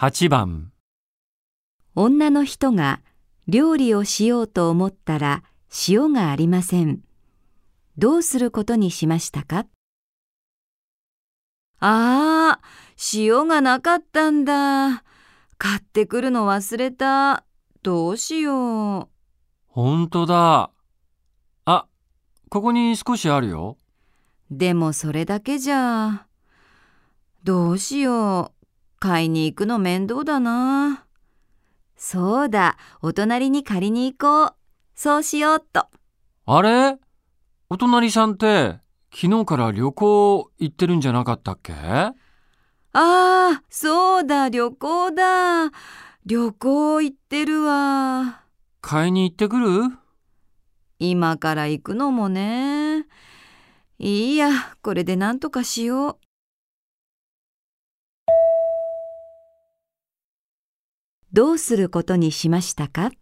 8番。 女の人が料理をしようと思ったら塩がありません。どうすることにしましたか？塩がなかったんだ。買ってくるの忘れた。どうしよう。 ほんとだ。あ、ここに少しあるよ。 でもそれだけじゃ。どうしよう。買いに行くの面倒だな。そうだ、お隣に借りに行こう。そうしようっと。 あれ？お隣さんって昨日から旅行行ってるんじゃなかったっけ？ そうだ、旅行だ。旅行行ってるわ。 買いに行ってくる？ 今から行くのもね。いいや、これでなんとかしよう。どうすることにしましたか？